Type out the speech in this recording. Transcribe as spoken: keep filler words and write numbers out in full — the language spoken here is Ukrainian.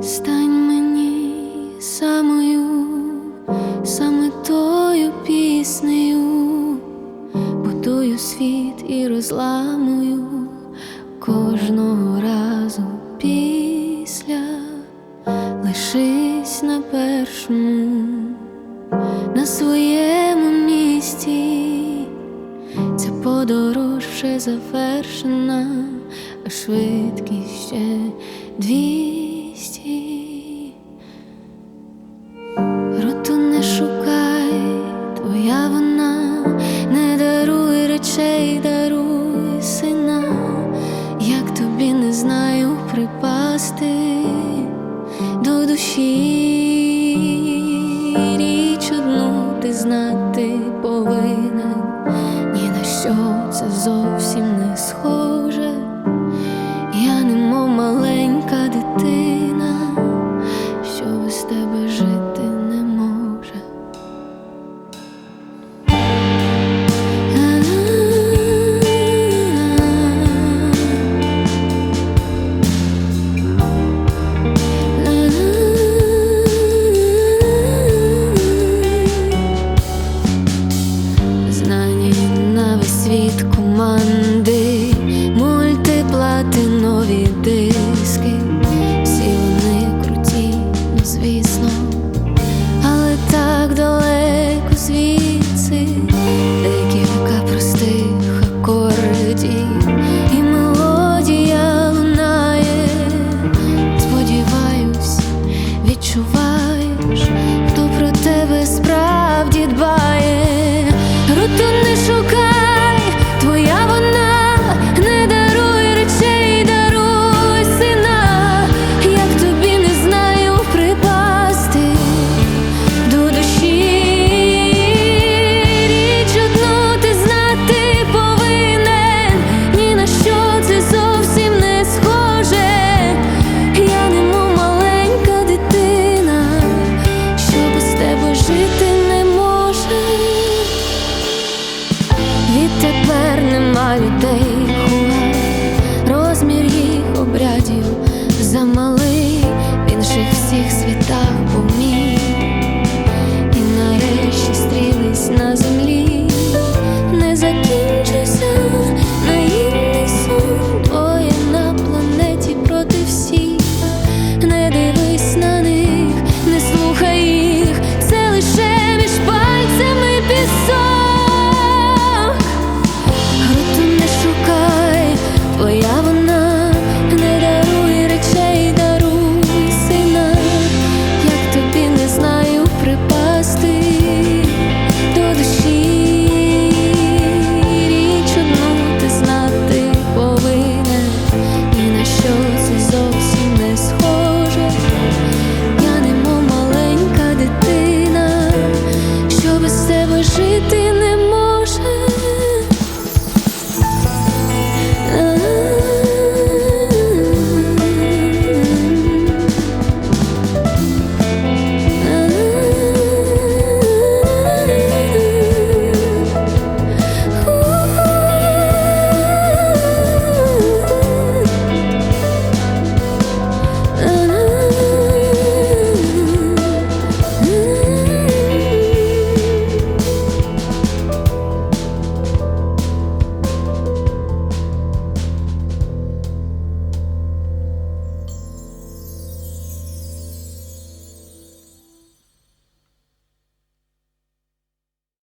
Стань мені самою, саме тою піснею, будую світ і розламую кожного разу після. Лишись на першому, на своєму місці. Ця подорож вже завершена, а швидкість ще двісті. Роту не шукай, твоя вона, не даруй речей, даруй сина. Як тобі не знаю припасти до душі, річ одну ти знати повинен, ні на що це зовсім не схоже. Я немов маленька дитина, що без тебе жити не може. Знані на весь світ команди, мультиплатинові диски. Всі вони круті, ну звісно, але так далеко звідси. Декілька простих акордів і мелодія лунає. Сподіваюсь, відчуваєш, хто про тебе справді дбає. Роту не шукай, твоя вона, не даруй речей, даруй сина. Як тобі не знаю припасти до душі, річ одну ти знати повинен, ні на що це зовсім не схоже. Я немов маленька дитина, що без тебе жити не може. Відтепер нема людей хуа, розмір їх обрядів замалий. В інших всіх світах